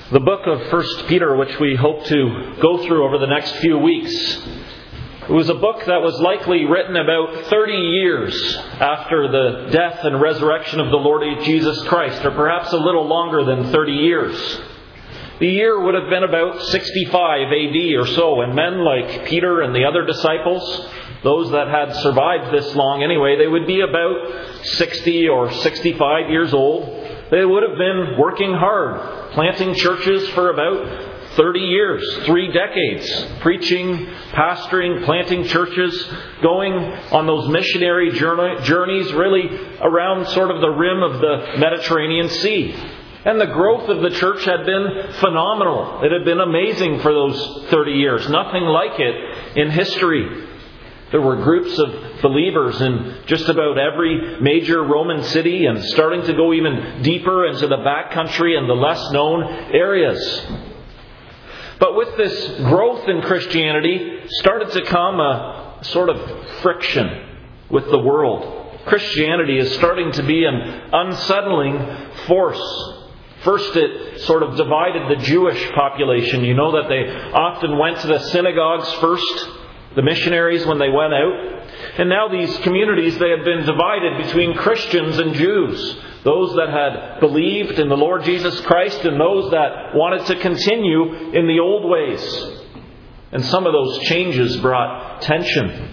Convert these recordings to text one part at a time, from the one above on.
The book of 1 Peter, which we hope to go through over the next few weeks, it was a book that was likely written about 30 years after the death and resurrection of the Lord Jesus Christ, or perhaps a little longer than 30 years. The year would have been about 65 AD or so, and men like Peter and the other disciples, those that had survived this long anyway, they would be about 60 or 65 years old. They would have been working hard, planting churches for about 30 years, 3 decades, preaching, pastoring, planting churches, going on those missionary journeys really around sort of the rim of the Mediterranean Sea. And the growth of the church had been phenomenal. It had been amazing for those 30 years. Nothing like it in history. There were groups of believers in just about every major Roman city and starting to go even deeper into the backcountry and the less known areas. But with this growth in Christianity started to come a sort of friction with the world. Christianity is starting to be an unsettling force. First, it sort of divided the Jewish population. You know that they often went to the synagogues first, the missionaries, when they went out. And now these communities, they had been divided between Christians and Jews. Those that had believed in the Lord Jesus Christ and those that wanted to continue in the old ways. And some of those changes brought tension.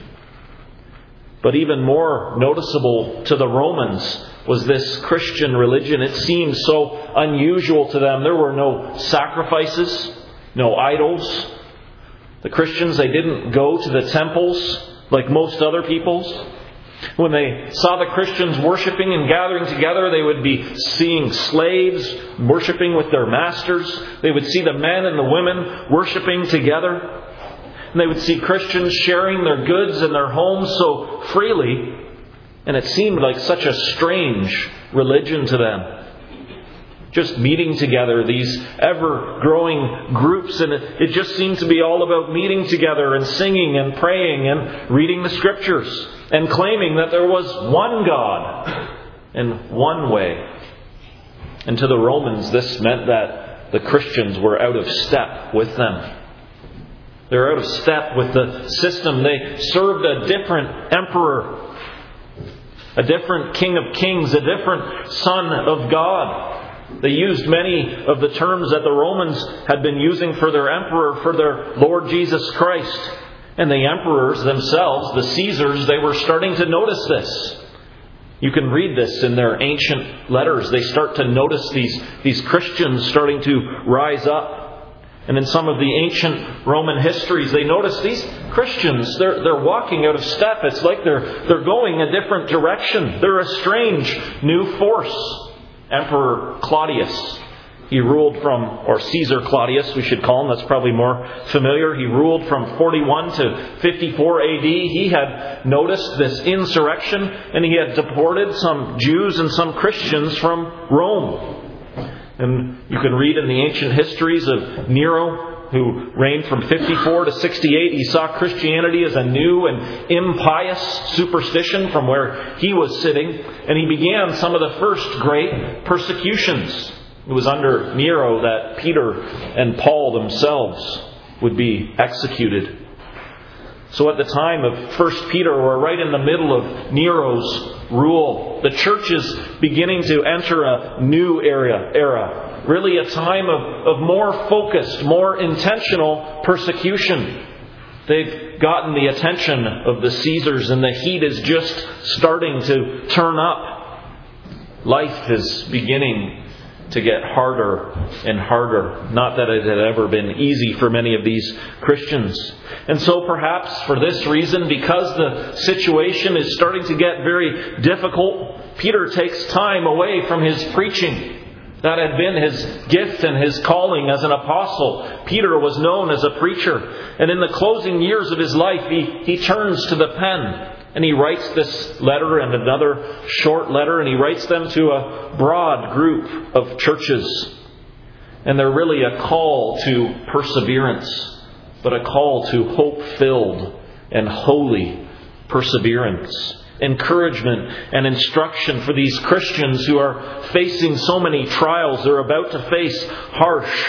But even more noticeable to the Romans was this Christian religion. It seemed so unusual to them. There were no sacrifices, no idols. The Christians, they didn't go to the temples like most other peoples. When they saw the Christians worshiping and gathering together, they would be seeing slaves worshiping with their masters. They would see the men and the women worshiping together. And they would see Christians sharing their goods and their homes so freely. And it seemed like such a strange religion to them. Just meeting together, these ever-growing groups, and it just seemed to be all about meeting together and singing and praying and reading the Scriptures and claiming that there was one God and one way. And to the Romans, this meant that the Christians were out of step with them. They were out of step with the system. They served a different emperor, a different King of Kings, a different Son of God. They used many of the terms that the Romans had been using for their emperor, for their Lord Jesus Christ. And the emperors themselves, the Caesars, they were starting to notice this. You can read this in their ancient letters. They start to notice these Christians starting to rise up. And in some of the ancient Roman histories, they notice these Christians, they're walking out of step. It's like they're going a different direction. They're a strange new force. Emperor Claudius, he ruled from, or Caesar Claudius we should call him, that's probably more familiar. He ruled from 41 to 54 AD. He had noticed this insurrection and he had deported some Jews and some Christians from Rome. And you can read in the ancient histories of Nero, who reigned from 54 to 68. He saw Christianity as a new and impious superstition from where he was sitting. And he began some of the first great persecutions. It was under Nero that Peter and Paul themselves would be executed. So at the time of 1 Peter, we're right in the middle of Nero's rule. The church is beginning to enter a new era. Really a time of more focused, more intentional persecution. They've gotten the attention of the Caesars and the heat is just starting to turn up. Life is beginning to get harder and harder. Not that it had ever been easy for many of these Christians. And so perhaps for this reason, because the situation is starting to get very difficult, Peter takes time away from his preaching. That had been his gift and his calling as an apostle. Peter was known as a preacher. And in the closing years of his life, he turns to the pen. And he writes this letter and another short letter. And he writes them to a broad group of churches. And they're really a call to perseverance. But a call to hope-filled and holy perseverance. Encouragement and instruction for these Christians who are facing so many trials. They're about to face harsh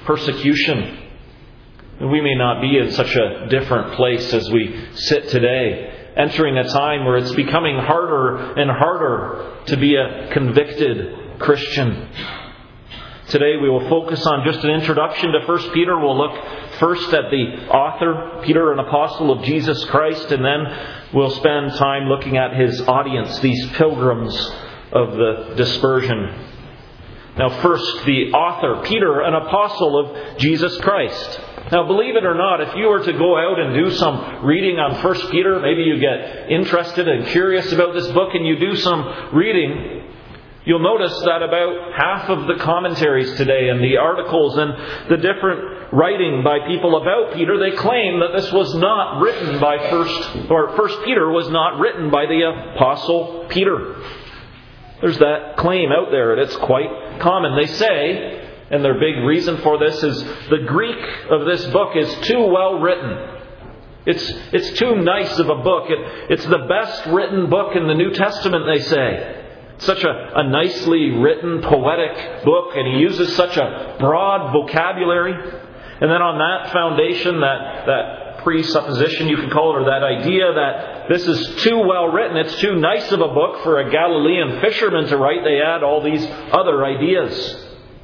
persecution. And we may not be in such a different place as we sit today, entering a time where it's becoming harder and harder to be a convicted Christian. Today we will focus on just an introduction to 1 Peter. We'll look first at the author, Peter, an apostle of Jesus Christ, and then we'll spend time looking at his audience, these pilgrims of the dispersion. Now first, the author, Peter, an apostle of Jesus Christ. Now believe it or not, if you were to go out and do some reading on 1 Peter, maybe you get interested and curious about this book and you do some reading, you'll notice that about half of the commentaries today and the articles and the different writing by people about Peter, they claim that this was not written by 1 Peter was not written by the apostle Peter. There's that claim out there, and it's quite common. They say, and their big reason for this is the Greek of this book is too well written. It's too nice of a book. It's the best written book in the New Testament, they say. Such a nicely written, poetic book, and he uses such a broad vocabulary. And then on that foundation, that presupposition, you can call it, or that idea that this is too well written, it's too nice of a book for a Galilean fisherman to write, they add all these other ideas.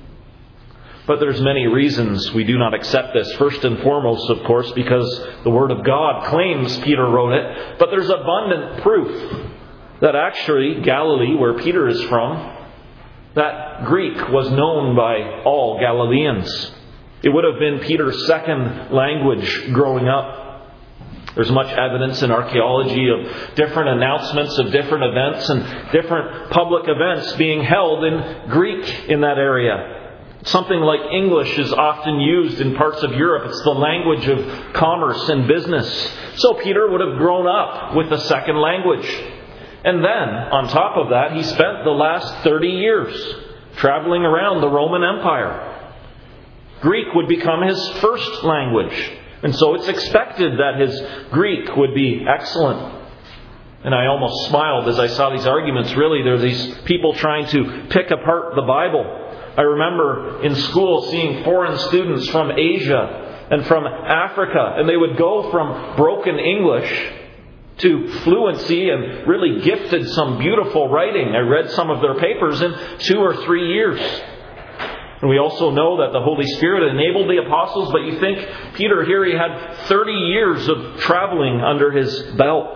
But there's many reasons we do not accept this. First and foremost, of course, because the Word of God claims Peter wrote it. But there's abundant proof that actually Galilee, where Peter is from, that Greek was known by all Galileans. It would have been Peter's second language growing up. There's much evidence in archaeology of different announcements of different events and different public events being held in Greek in that area. Something like English is often used in parts of Europe. It's the language of commerce and business. So Peter would have grown up with a second language. And then, on top of that, he spent the last 30 years traveling around the Roman Empire. Greek would become his first language. And so it's expected that his Greek would be excellent. And I almost smiled as I saw these arguments. Really, there are these people trying to pick apart the Bible. I remember in school seeing foreign students from Asia and from Africa, and they would go from broken English to fluency and really gifted some beautiful writing. I read some of their papers in 2 or 3 years. And we also know that the Holy Spirit enabled the apostles, but you think Peter here, he had 30 years of traveling under his belt.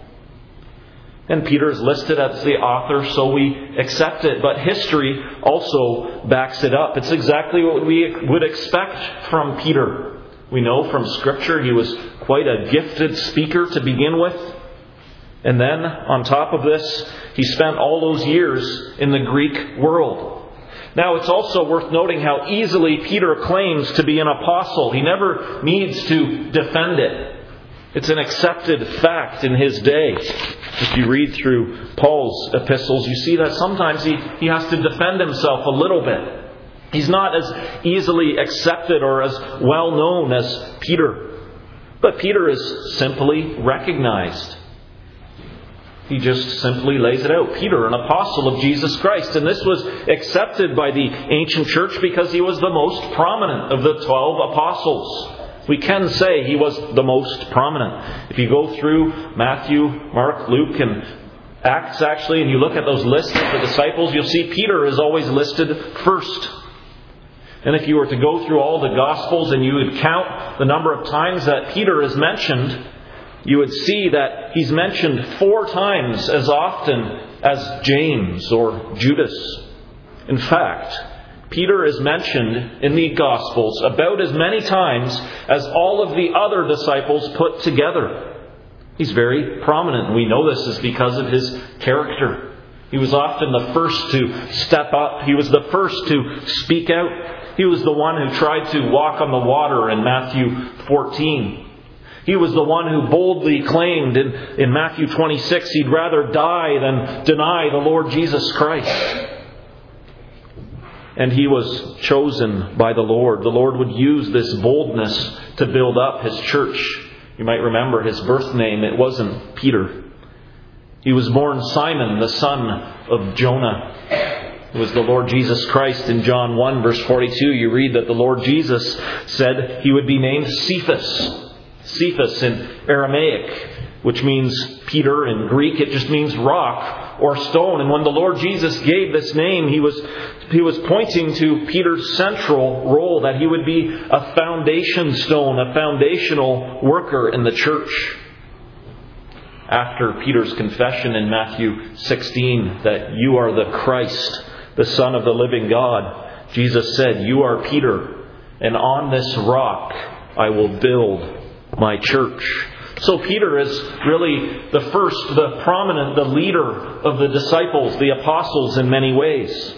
And Peter is listed as the author, so we accept it. But history also backs it up. It's exactly what we would expect from Peter. We know from Scripture he was quite a gifted speaker to begin with. And then, on top of this, he spent all those years in the Greek world. Now, it's also worth noting how easily Peter claims to be an apostle. He never needs to defend it. It's an accepted fact in his day. If you read through Paul's epistles, you see that sometimes he has to defend himself a little bit. He's not as easily accepted or as well known as Peter. But Peter is simply recognized. He just simply lays it out. Peter, an apostle of Jesus Christ. And this was accepted by the ancient church because he was the most prominent of the 12 apostles. We can say he was the most prominent. If you go through Matthew, Mark, Luke, and Acts actually, and you look at those lists of the disciples, you'll see Peter is always listed first. And if you were to go through all the Gospels and you would count the number of times that Peter is mentioned, you would see that he's mentioned 4 times as often as James or Judas. In fact, Peter is mentioned in the Gospels about as many times as all of the other disciples put together. He's very prominent. We know this is because of his character. He was often the first to step up. He was the first to speak out. He was the one who tried to walk on the water in Matthew 14. He was the one who boldly claimed in Matthew 26 he'd rather die than deny the Lord Jesus Christ. And he was chosen by the Lord. The Lord would use this boldness to build up his church. You might remember his birth name. It wasn't Peter. He was born Simon, the son of Jonah. It was the Lord Jesus Christ. In John 1 verse 42, you read that the Lord Jesus said He would be named Cephas. Cephas in Aramaic, which means Peter. In Greek, it just means rock or stone. And when the Lord Jesus gave this name, He was pointing to Peter's central role, that he would be a foundation stone, a foundational worker in the church. After Peter's confession in Matthew 16 that you are the Christ, the Son of the living God, Jesus said, "You are Peter, and on this rock I will build my church." So Peter is really the first, the prominent, the leader of the disciples, the apostles in many ways.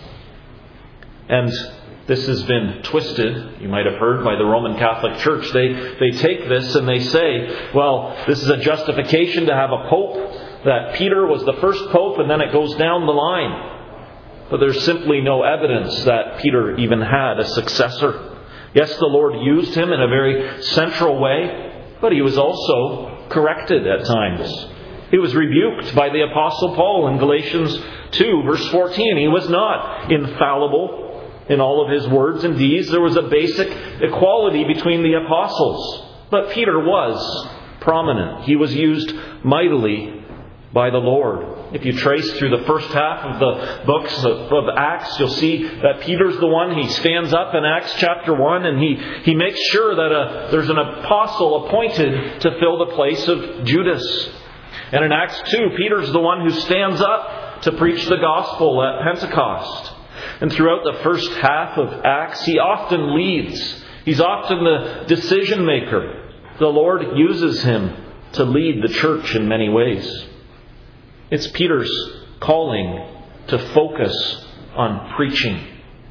And this has been twisted, you might have heard, by the Roman Catholic Church. They take this and they say, well, this is a justification to have a pope, that Peter was the first pope and then it goes down the line. But there's simply no evidence that Peter even had a successor. Yes, the Lord used him in a very central way, but he was also corrected at times. He was rebuked by the Apostle Paul in Galatians 2 verse 14. He was not infallible in all of his words and deeds. There was a basic equality between the apostles. But Peter was prominent. He was used mightily by the Lord. If you trace through the first half of the books of Acts, you'll see that Peter's the one. He stands up in Acts chapter 1 and he makes sure that there's an apostle appointed to fill the place of Judas. And in Acts 2, Peter's the one who stands up to preach the gospel at Pentecost. And throughout the first half of Acts, he often leads. He's often the decision maker. The Lord uses him to lead the church in many ways. It's Peter's calling to focus on preaching.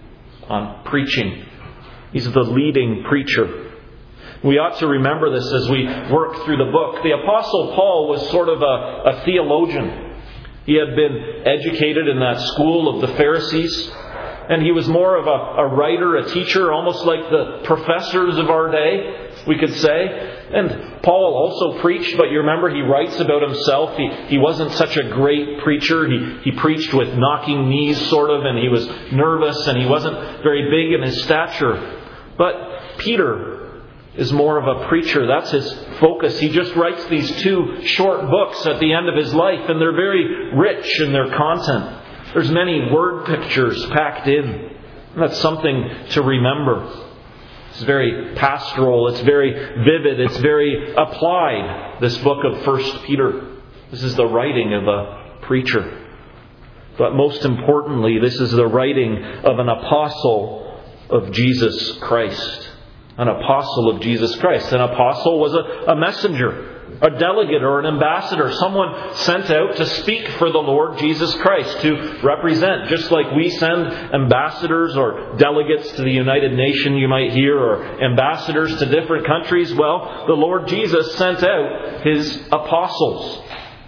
On preaching. He's the leading preacher. We ought to remember this as we work through the book. The Apostle Paul was sort of a theologian. He had been educated in that school of the Pharisees. And he was more of a writer, a teacher, almost like the professors of our day, we could say. And Paul also preached, but you remember he writes about himself. He wasn't such a great preacher. He preached with knocking knees, sort of, and he was nervous, and he wasn't very big in his stature. But Peter is more of a preacher. That's his focus. He just writes these 2 short books at the end of his life, and they're very rich in their content. There's many word pictures packed in. That's something to remember. It's very pastoral. It's very vivid. It's very applied, this book of 1 Peter. This is the writing of a preacher. But most importantly, this is the writing of an apostle of Jesus Christ. An apostle of Jesus Christ. An apostle was a messenger, a delegate or an ambassador, someone sent out to speak for the Lord Jesus Christ, to represent, just like we send ambassadors or delegates to the United Nations, you might hear, or ambassadors to different countries. Well, the Lord Jesus sent out His apostles.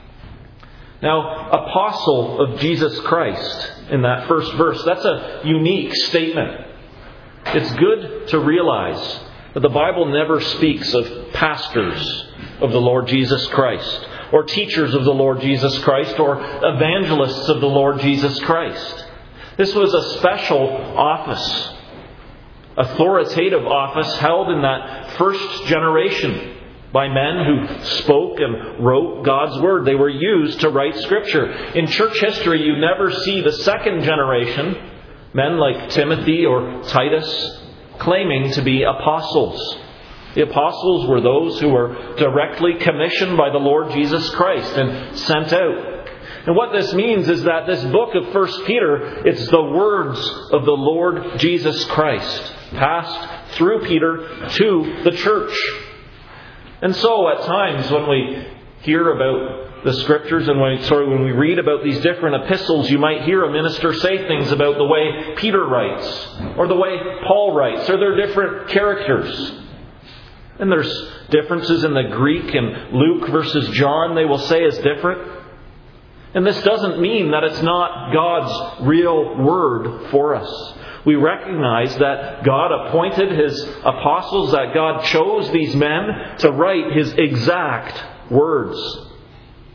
Now, apostle of Jesus Christ, in that first verse, that's a unique statement. It's good to realize that the Bible never speaks of pastors of the Lord Jesus Christ, or teachers of the Lord Jesus Christ, or evangelists of the Lord Jesus Christ. This was a special office, authoritative office held in that first generation by men who spoke and wrote God's Word. They were used to write Scripture. In church history, you never see the second generation, men like Timothy or Titus, claiming to be apostles. The apostles were those who were directly commissioned by the Lord Jesus Christ and sent out. And what this means is that this book of 1 Peter, it's the words of the Lord Jesus Christ, passed through Peter to the church. And so at times when we hear about the Scriptures and when we read about these different epistles, you might hear a minister say things about the way Peter writes, or the way Paul writes, or they're different characters. And there's differences in the Greek, and Luke versus John, they will say, is different. And this doesn't mean that it's not God's real word for us. We recognize that God appointed His apostles, that God chose these men to write His exact words.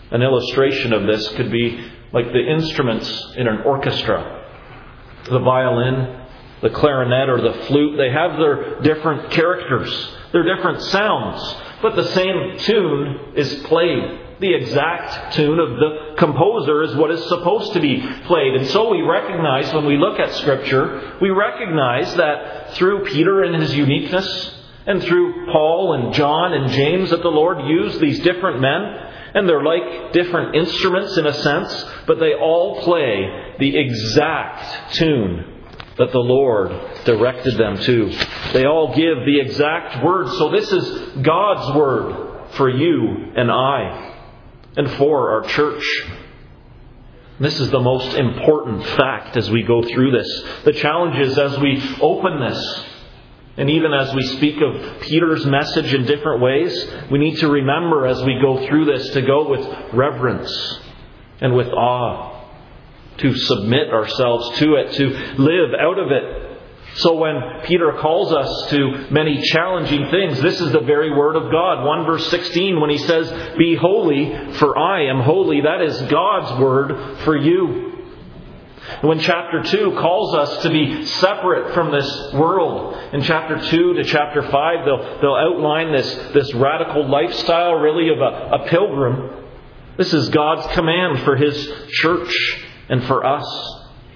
An illustration of this could be like the instruments in an orchestra. The violin, the clarinet, or the flute, they have their different characters, their different sounds, but the same tune is played. The exact tune of the composer is what is supposed to be played. And so we recognize, when we look at Scripture, we recognize that through Peter and his uniqueness, and through Paul and John and James, that the Lord used these different men, and they're like different instruments in a sense, but they all play the exact tune that the Lord directed them to. They all give the exact word. So this is God's word for you and I, and for our church. This is the most important fact as we go through this. The challenge is, as we open this, and even as we speak of Peter's message in different ways, we need to remember as we go through this to go with reverence and with awe, to submit ourselves to it, to live out of it. So when Peter calls us to many challenging things, this is the very word of God. 1 verse 16, when he says, "Be holy, for I am holy," that is God's word for you. When chapter 2 calls us to be separate from this world, in chapter 2 to chapter 5, they'll outline this radical lifestyle, really, of a pilgrim. This is God's command for His church and for us.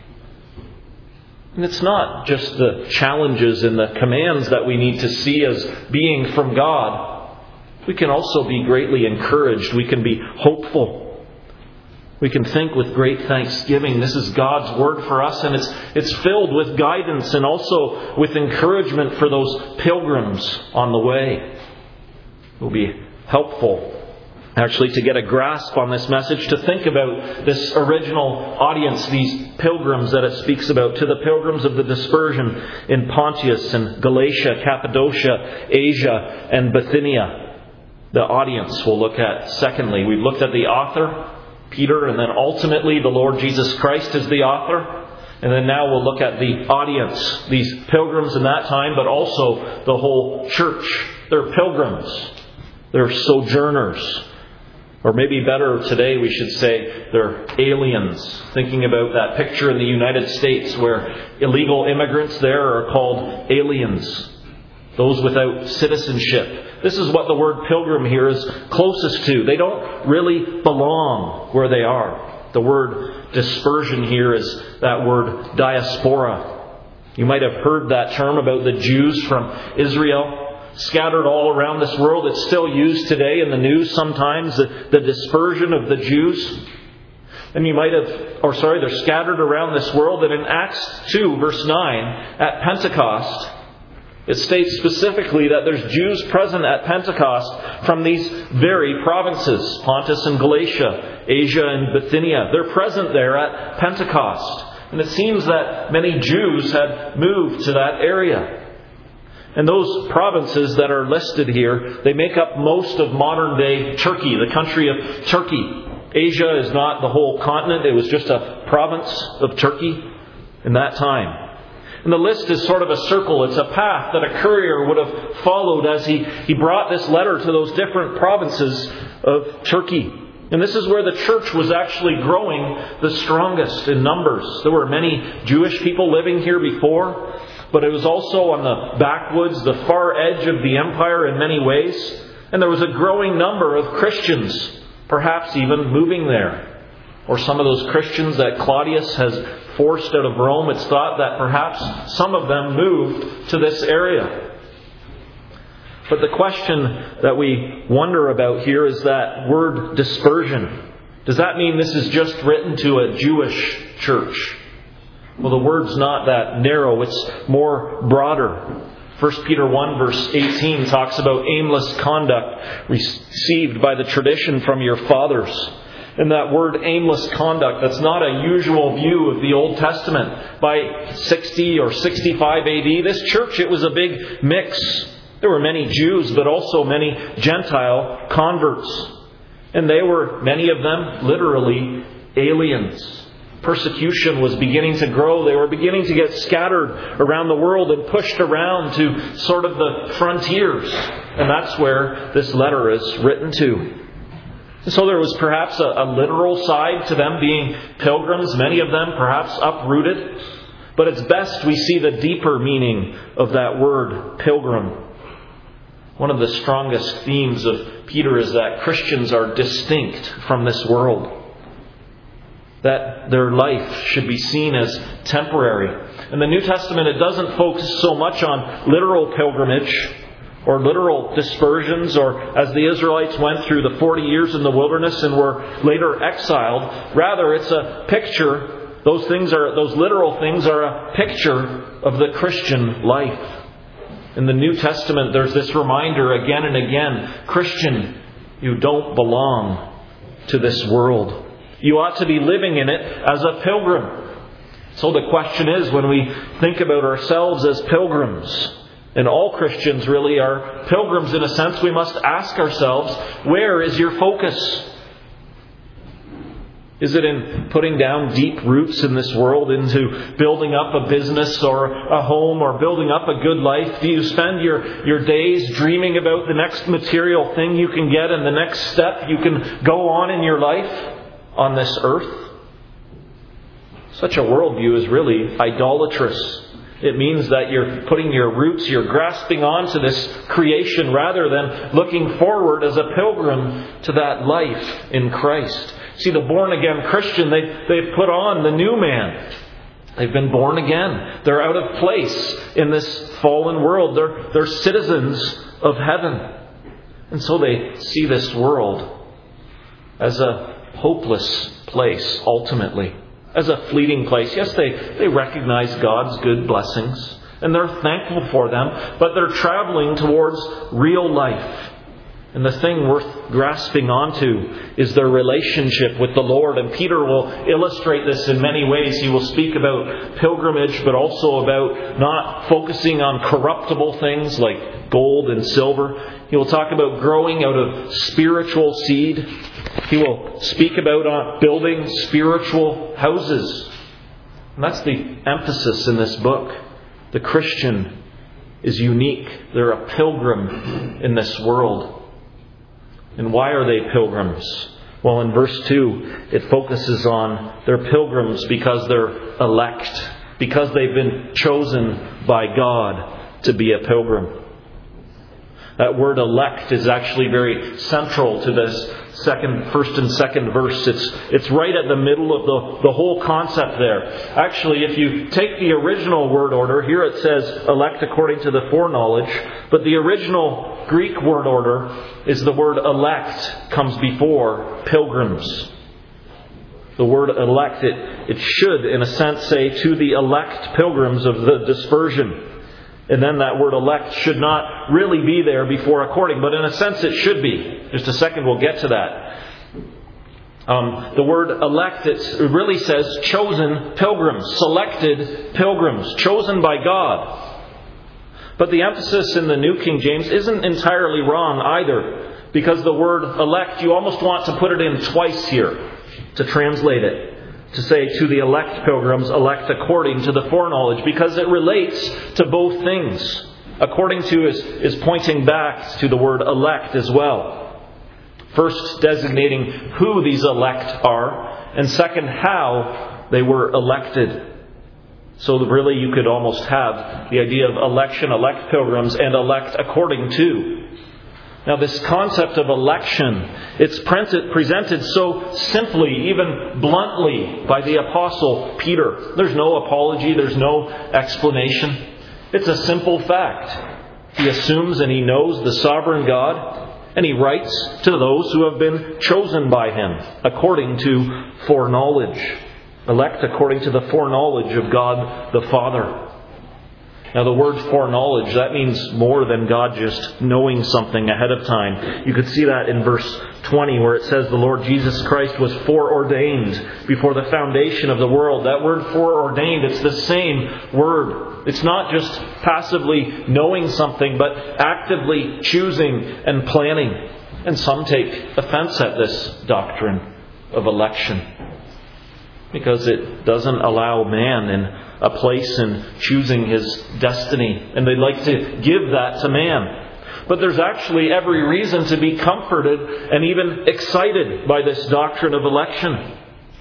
And it's not just the challenges and the commands that we need to see as being from God. We can also be greatly encouraged. We can be hopeful. We can think with great thanksgiving. This is God's word for us, and it's filled with guidance and also with encouragement for those pilgrims on the way. It will be helpful, actually, to get a grasp on this message, to think about this original audience, these pilgrims that it speaks about, to the pilgrims of the dispersion in Pontus and Galatia, Cappadocia, Asia, and Bithynia. The audience we'll look at secondly. We've looked at the author, Peter, and then ultimately the Lord Jesus Christ is the author. And then now we'll look at the audience, these pilgrims in that time, but also the whole church. They're pilgrims. They're sojourners. Or maybe better today, we should say they're aliens. Thinking about that picture in the United States where illegal immigrants there are called aliens. Those without citizenship. This is what the word pilgrim here is closest to. They don't really belong where they are. The word dispersion here is that word diaspora. You might have heard that term about the Jews from Israel, scattered all around this world. It's still used today in the news sometimes, the dispersion of the Jews. And you might have, they're scattered around this world. And in Acts 2, verse 9, at Pentecost, it states specifically that there's Jews present at Pentecost from these very provinces, Pontus and Galatia, Asia and Bithynia. They're present there at Pentecost. And it seems that many Jews had moved to that area. And those provinces that are listed here, they make up most of modern-day Turkey, the country of Turkey. Asia is not the whole continent. It was just a province of Turkey in that time. And the list is sort of a circle. It's a path that a courier would have followed as he brought this letter to those different provinces of Turkey. And this is where the church was actually growing the strongest in numbers. There were many Jewish people living here before, but it was also on the backwoods, the far edge of the empire in many ways. And there was a growing number of Christians, perhaps even moving there. Or some of those Christians that Claudius has forced out of Rome, it's thought that perhaps some of them moved to this area. But the question that we wonder about here is that word dispersion. Does that mean this is just written to a Jewish church? Well, the word's not that narrow. It's more broader. 1 Peter 1 verse 18 talks about aimless conduct received by the tradition from your fathers. And that word aimless conduct, that's not a usual view of the Old Testament. By 60 or 65 AD, this church, it was a big mix. There were many Jews, but also many Gentile converts. And they were, many of them, literally aliens. Persecution was beginning to grow. They were beginning to get scattered around the world and pushed around to sort of the frontiers. And that's where this letter is written to. So there was perhaps a literal side to them being pilgrims, many of them perhaps uprooted. But it's best we see the deeper meaning of that word, pilgrim. One of the strongest themes of Peter is that Christians are distinct from this world. That their life should be seen as temporary. In the New Testament, it doesn't focus so much on literal pilgrimage or literal dispersions, or as the Israelites went through the 40 years in the wilderness and were later exiled. Rather, it's a picture. Those literal things are a picture of the Christian life. In the New Testament, there's this reminder again and again, Christian, you don't belong to this world. You ought to be living in it as a pilgrim. So the question is, when we think about ourselves as pilgrims, and all Christians really are pilgrims in a sense, we must ask ourselves, where is your focus? Is it in putting down deep roots in this world into building up a business or a home or building up a good life? Do you spend your days dreaming about the next material thing you can get and the next step you can go on in your life on this earth? Such a worldview is really idolatrous. It means that you're putting your roots, you're grasping onto this creation rather than looking forward as a pilgrim to that life in Christ. See, the born-again Christian, they've put on the new man. They've been born again. They're out of place in this fallen world. They're citizens of heaven. And so they see this world as a hopeless place, ultimately. As a fleeting place. Yes, they recognize God's good blessings, and they're thankful for them, but they're traveling towards real life. And the thing worth grasping onto is their relationship with the Lord. And Peter will illustrate this in many ways. He will speak about pilgrimage, but also about not focusing on corruptible things like gold and silver. He will talk about growing out of spiritual seed. He will speak about building spiritual houses. And that's the emphasis in this book. The Christian is unique. They're a pilgrim in this world. And why are they pilgrims? Well, in verse 2, it focuses on they're pilgrims because they're elect. Because they've been chosen by God to be a pilgrim. That word elect is actually very central to this first and second verse. It's right at the middle of the whole concept there. Actually, if you take the original word order, here it says elect according to the foreknowledge, but the original Greek word order is the word elect comes before pilgrims. The word elect, it should, in a sense, say to the elect pilgrims of the dispersion. And then that word elect should not really be there before according, but in a sense it should be. Just a second, we'll get to that. The word elect, it really says chosen pilgrims, selected pilgrims, chosen by God. But the emphasis in the New King James isn't entirely wrong either, because the word elect, you almost want to put it in twice here to translate it. To say to the elect pilgrims, elect according to the foreknowledge, because it relates to both things. According to is pointing back to the word elect as well. First, designating who these elect are, and second, how they were elected. So really you could almost have the idea of election, elect pilgrims, and elect according to. Now this concept of election, it's presented so simply, even bluntly, by the Apostle Peter. There's no apology, there's no explanation. It's a simple fact. He assumes and he knows the sovereign God, and he writes to those who have been chosen by him, according to foreknowledge. Elect according to the foreknowledge of God the Father. Now the word foreknowledge, that means more than God just knowing something ahead of time. You could see that in verse 20 where it says the Lord Jesus Christ was foreordained before the foundation of the world. That word foreordained, it's the same word. It's not just passively knowing something, but actively choosing and planning. And some take offense at this doctrine of election, because it doesn't allow man in a place in choosing his destiny. And they'd like to give that to man. But there's actually every reason to be comforted and even excited by this doctrine of election.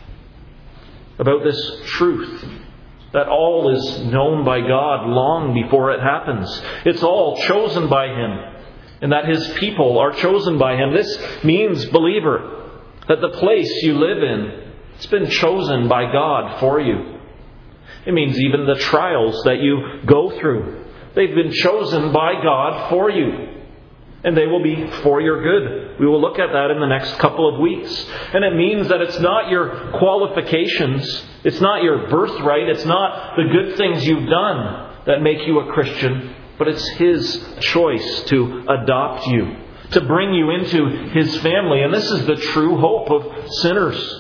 About this truth that all is known by God long before it happens. It's all chosen by Him, and that His people are chosen by Him. This means, believer, that the place you live in, it's been chosen by God for you. It means even the trials that you go through, they've been chosen by God for you. And they will be for your good. We will look at that in the next couple of weeks. And it means that it's not your qualifications, it's not your birthright, it's not the good things you've done that make you a Christian, but it's His choice to adopt you, to bring you into His family. And this is the true hope of sinners.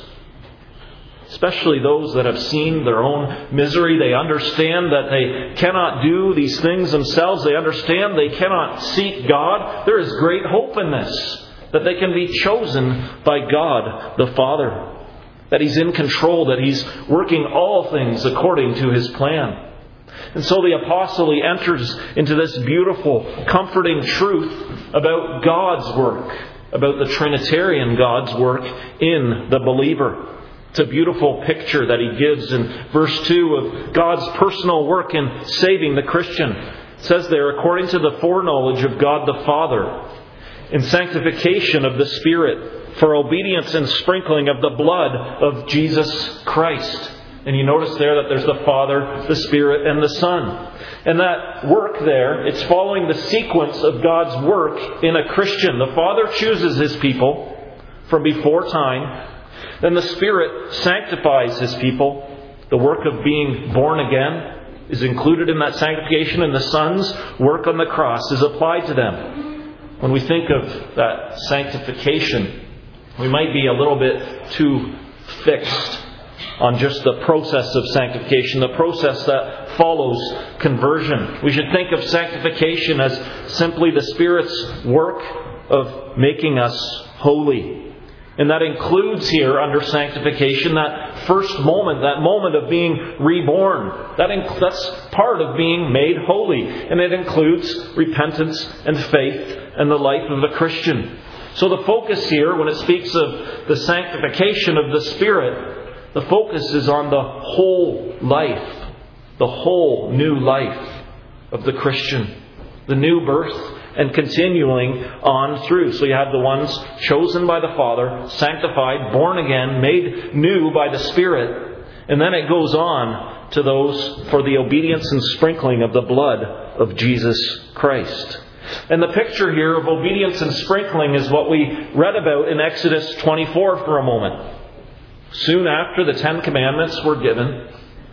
Especially those that have seen their own misery. They understand that they cannot do these things themselves. They understand they cannot seek God. There is great hope in this, that they can be chosen by God the Father, that He's in control, that He's working all things according to His plan. And so the apostle, he enters into this beautiful, comforting truth about God's work, about the Trinitarian God's work in the believer. It's a beautiful picture that he gives in verse 2 of God's personal work in saving the Christian. It says there, according to the foreknowledge of God the Father, in sanctification of the Spirit, for obedience and sprinkling of the blood of Jesus Christ. And you notice there that there's the Father, the Spirit, and the Son. And that work there, it's following the sequence of God's work in a Christian. The Father chooses His people from before time. Then the Spirit sanctifies His people. The work of being born again is included in that sanctification, and the Son's work on the cross is applied to them. When we think of that sanctification, we might be a little bit too fixed on just the process of sanctification, the process that follows conversion. We should think of sanctification as simply the Spirit's work of making us holy. And that includes here, under sanctification, that first moment, that moment of being reborn. That's part of being made holy. And it includes repentance and faith and the life of the Christian. So the focus here, when it speaks of the sanctification of the Spirit, the focus is on the whole life, the whole new life of the Christian, the new birth, and continuing on through. So you have the ones chosen by the Father, sanctified, born again, made new by the Spirit. And then it goes on to those for the obedience and sprinkling of the blood of Jesus Christ. And the picture here of obedience and sprinkling is what we read about in Exodus 24 for a moment. Soon after the 10 Commandments were given,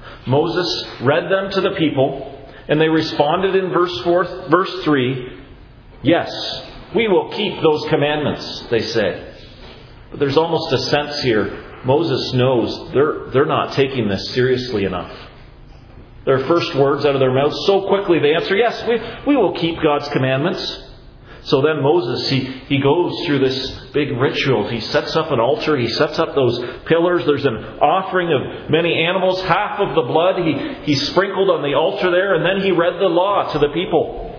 Moses read them to the people, and they responded in verse 3, "Yes, we will keep those commandments," they said. But there's almost a sense here. Moses knows they're not taking this seriously enough. Their first words out of their mouths, so quickly they answer, "Yes, we will keep God's commandments." So then Moses, he goes through this big ritual. He sets up an altar. He sets up those pillars. There's an offering of many animals. Half of the blood he sprinkled on the altar there. And then he read the law to the people.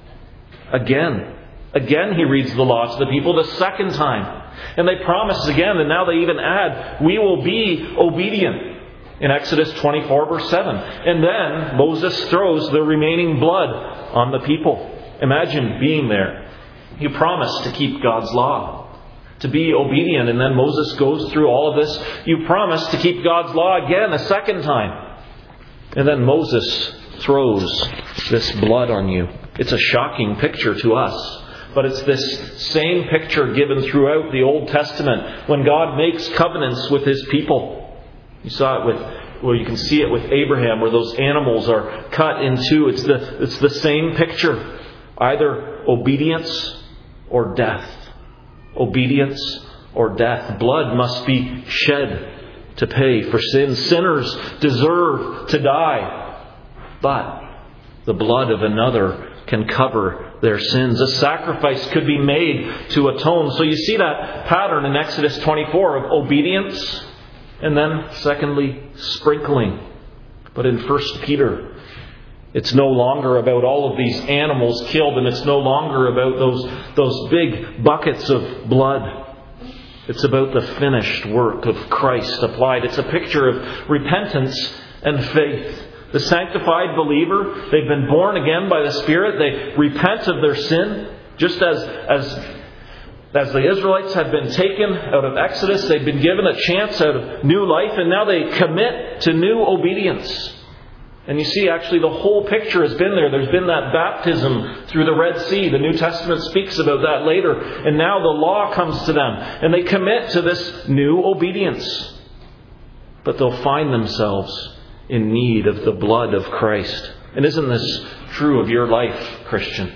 Again he reads the law to the people the second time. And they promise again, and now they even add, "We will be obedient," in Exodus 24 verse 7. And then Moses throws the remaining blood on the people. Imagine being there. You promise to keep God's law, to be obedient, and then Moses goes through all of this. You promise to keep God's law again a second time. And then Moses throws this blood on you. It's a shocking picture to us. But it's this same picture given throughout the Old Testament when God makes covenants with His people. You saw it you can see it with Abraham, where those animals are cut in two. It's the same picture. Either obedience or death. Obedience or death. Blood must be shed to pay for sin. Sinners deserve to die. But the blood of another can cover their sins. A sacrifice could be made to atone. So you see that pattern in Exodus 24 of obedience and then, secondly, sprinkling. But in 1 Peter, It's no longer about all of these animals killed, and it's no longer about those big buckets of blood. It's about the finished work of Christ applied. It's a picture of repentance and faith. The sanctified believer, they've been born again by the Spirit. They repent of their sin, just as the Israelites had been taken out of Exodus. They've been given a chance out of new life, and now they commit to new obedience. And you see, actually, the whole picture has been there. There's been that baptism through the Red Sea. The New Testament speaks about that later. And now the law comes to them, and they commit to this new obedience. But they'll find themselves in need of the blood of Christ. And isn't this true of your life, Christian?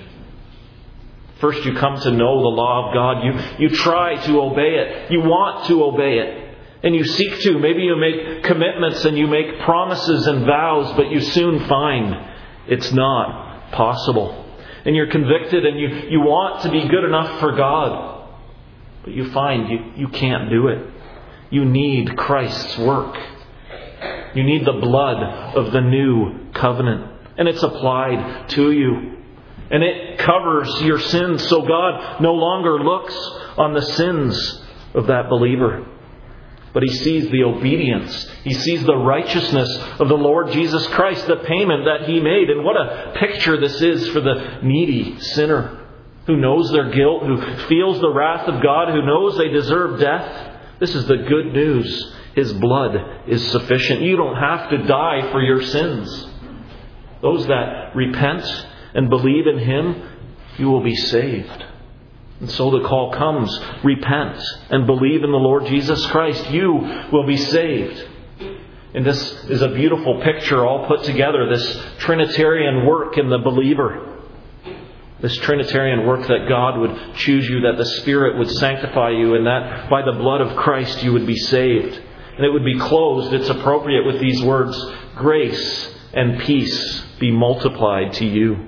First, you come to know the law of God. You try to obey it. You want to obey it. And you seek to. Maybe you make commitments and you make promises and vows, but you soon find it's not possible. And you're convicted and you want to be good enough for God, but you find you can't do it. You need Christ's work. You need the blood of the new covenant. And it's applied to you. And it covers your sins, so God no longer looks on the sins of that believer. But He sees the obedience. He sees the righteousness of the Lord Jesus Christ, the payment that He made. And what a picture this is for the needy sinner who knows their guilt, who feels the wrath of God, who knows they deserve death. This is the good news. His blood is sufficient. You don't have to die for your sins. Those that repent and believe in Him, you will be saved. And so the call comes, repent and believe in the Lord Jesus Christ. You will be saved. And this is a beautiful picture all put together, this Trinitarian work in the believer. This Trinitarian work that God would choose you, that the Spirit would sanctify you, and that by the blood of Christ you would be saved. And it would be closed, it's appropriate, with these words, grace and peace be multiplied to you.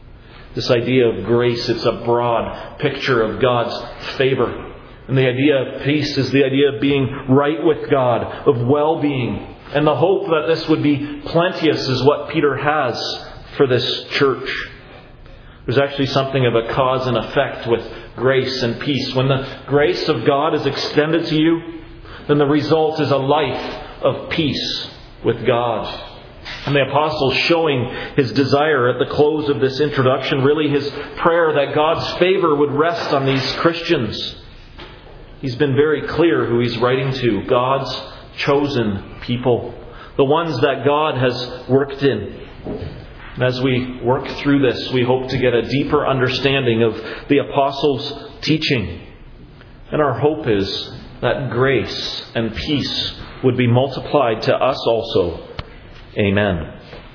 This idea of grace, it's a broad picture of God's favor. And the idea of peace is the idea of being right with God, of well-being. And the hope that this would be plenteous is what Peter has for this church. There's actually something of a cause and effect with grace and peace. When the grace of God is extended to you, then the result is a life of peace with God. And the Apostle showing his desire at the close of this introduction, really his prayer that God's favor would rest on these Christians. He's been very clear who he's writing to. God's chosen people. The ones that God has worked in. And as we work through this, we hope to get a deeper understanding of the Apostle's teaching. And our hope is that grace and peace would be multiplied to us also. Amen.